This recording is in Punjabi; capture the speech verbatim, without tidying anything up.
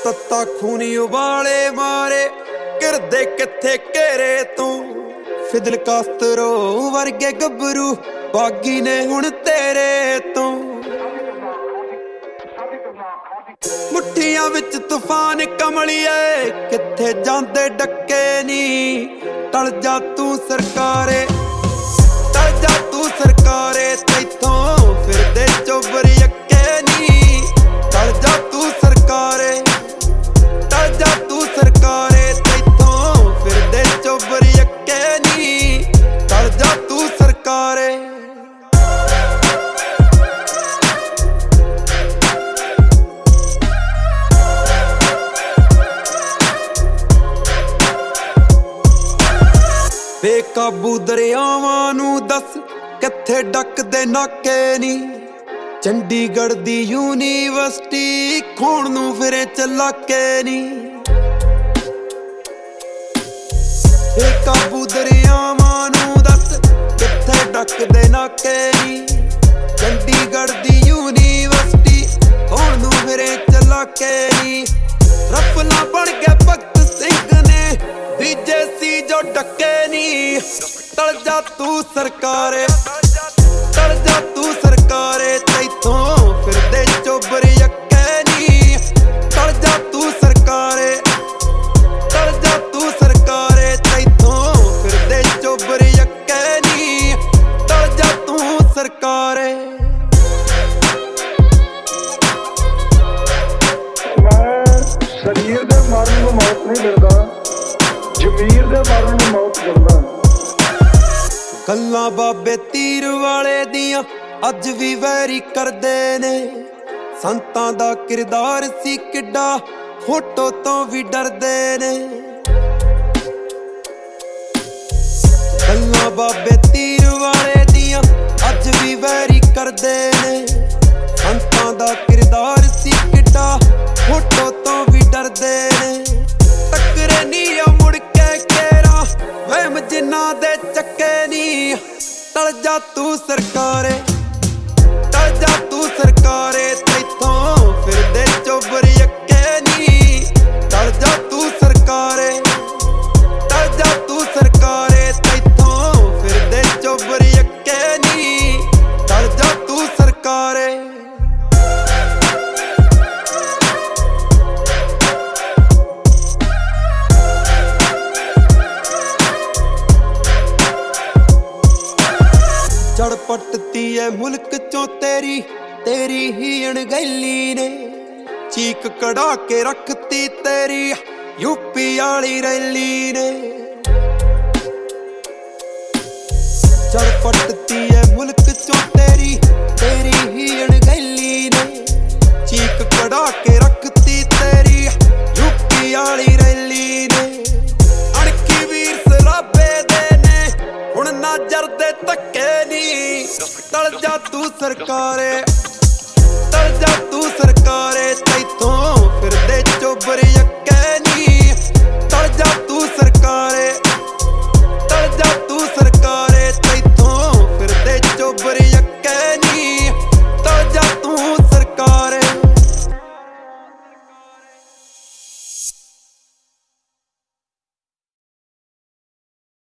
ਤੱਤਾ ਖੂਨੀ ਉਬਾਲੇ ਮਾਰੇ ਕਿਰਦੇ ਕਿੱਥੇ ਘੇਰੇ ਤੂੰ ਫਿਦਲ ਕਾਸਤਰੋ ਵਰਗੇ ਗੱਭਰੂ ਬਾਗੀ ਨੇ ਹੁਣ ਤੇਰੇ ਤੋਂ ਮੁੱਠੀਆਂ ਵਿੱਚ ਤੂਫਾਨ ਕਮਲੀਏ ਕਿੱਥੇ ਜਾਂਦੇ ਡੱਕੇ ਨੀ ਟਲ ਜਾ ਤੂੰ ਸਰਕਾਰੇ ਟਲ ਜਾ ਤੂੰ ਸਰਕਾਰੇ ਤੈਥੋਂ ਫਿਰਦੇ ਚੋਬਰ ਯੱਕੇ ਨੀ ਟਲ ਜਾ ਤੂੰ ਸਰਕਾਰੇ ਟਲ ਜਾ ਤੂੰ ਸਰਕਾਰੇ ਤੈਥੋਂ ਫਿਰਦੇ ਚੋਬਰ ਯੱਕੇ ਨੀ ਟਲ ਜਾ ਤੂੰ ਸਰਕਾਰੇ ਬੇਕਾਬੂ ਦਰਿਆਵਾਂ ਨੂੰ ਦੱਸ ਕਿੱਥੇ ਡੱਕਦੇ ਨਾਕੇ ਨੀ ਚੰਡੀਗੜ੍ਹ ਦੀ ਯੂਨੀਵਰਸਿਟੀ ਖੋਣ ਨੂੰ ਫਿਰੇ ਚਲਾਕੇ ਨੀ ਬੇਕਾਬੂ ਦਰਿਆਵਾਂ ਨੂੰ ਦੱਸ ਕਿੱਥੇ ਡੱਕਦੇ ਨਾਕੇ ਨੀ ਚੰਡੀਗੜ੍ਹ ਦੀ ਯੂਨੀਵਰਸਿਟੀ ਖੋਣ ਨੂੰ ਫਿਰੇ ਚਲਾਕੇ ਨੀ ਰਫਲਾ ਬਣ ਕੇ ਭਗਤ ਸਿੰਘ ਨੇ ਬੀਜੇ ਸੀ ਜੋ ਡੱਕੇ ਨੀ ਟਲ ਜਾ ਤੂੰ ਸਰਕਾਰੇ ਟਲ ਜਾ ਤੂੰ ਸਰਕਾਰੇ ਤੈਥੋਂ ਫਿਰਦੇ ਚੋਬਰ ਯੱਕੇ ਨੀ ਟਲ ਜਾ ਤੂੰ ਸਰਕਾਰੇ ਟਲ ਜਾ ਤੂੰ ਸਰਕਾਰੇ ਤੈਥੋਂ ਫਿਰਦੇ ਚੋਬਰ ਯੱਕੇ ਨੀ ਟਲ ਜਾ ਤੂੰ ਸਰਕਾਰੇ ਮੈਂ ਸਰੀਰ ਦੇ ਮਰਨ ਨੂੰ ਮੌਤ ਨਹੀਂ ਦਿੰਦਾ ਜ਼ਮੀਰ ਦੇ ਮਰਨ ਨੂੰ ਮੌਤ ਦਿੰਦਾ ਗੱਲਾਂ ਬਾਬੇ ਤੀਰ ਵਾਲੇ ਦੀਆਂ ਅੱਜ ਵੀ ਵੈਰੀ ਕਰਦੇ ਨੇ ਸੰਤਾਂ ਦਾ ਕਿਰਦਾਰ ਸੀ ਕਿੱਡਾ ਫੋਟੋ ਤੋਂ ਵੀ ਡਰਦੇ ਨੇ ਗੱਲਾਂ ਬਾਬੇ ਤੀਰ ਵਾਲੇ ਦੀਆਂ ਅੱਜ ਵੀ ਵੈਰੀ ਕਰਦੇ ਨੇ ਸੰਤਾਂ ਦਾ ਕਿਰਦਾਰ ਸੀ ਕਿੱਡਾ ਫੋਟੋ ਤੋਂ ਵੀ ਡਰਦੇ ਨੇ ਟੱਕਰੇ ਨੀ ਆ ਮੁੜ ਕੇ ਕੇਰਾ ਵਹਿਮ ਜਿਨ੍ਹਾਂ ਦੇ ਚੱਕੇ ਨੀ ਟਲ ਜਾ ਤੂੰ ਸਰਕਾਰੇ ਟਲ ਜਾ ਤੂੰ ਸਰਕਾਰੇ ਤੈਥੋਂ ਫਿਰਦੇ ਚੋਬਰ ਯੱਕੇ ਨੀ ਟਲ ਜਾ ਤੂੰ ਸਰਕਾਰੇ ਟਲ ਜਾ ਤੂੰ ਸਰਕਾਰੇ ਤੈਥੋਂ ਫਿਰਦੇ ਚੋਬਰ ਯੱਕੇ ਨੀ ਟਲ ਜਾ ਤੂੰ ਸਰਕਾਰੇ ਜੜ ਪੱਟਤੀ ਐ ਮੁਲਕ ਚੋਂ ਤੇਰੀ ਤੇਰੀ ਹੀ ਅਣਗਹਿਲੀ ਨੇ ਚੀਕ ਕਢਾ ਕੇ ਰੱਖਤੀ ਤੇਰੀ ਯੂਪੀ ਵਾਲੀ ਰੈਲੀ ਨੇ ਜੜ ਪੱਟਤੀ ਐ ਮੁਲਕ ਚੋਂ ਤੇਰੀ ਤੇਰੀ ਹੀ ਅਣਗਹਿਲੀ ਨੇ ਚੀਕ ਕਢਾ ਕੇ ਰੱਖਤੀ ਤੇਰੀ ਯੂਪੀ ਵਾਲੀ ਰੈਲੀ ਨੇ ਅਣਖੀ ਵੀਰ ਸਰਾਬੇ ਦੇ ਨੇ ਹੁਣ ਨਾਜ਼ਰ ਦੇ ਧੱਕੇ ਨੀ ਟਲ ਜਾ ਤੂੰ ਸਰਕਾਰੇ ਟਲ ਜਾ ਤੂੰ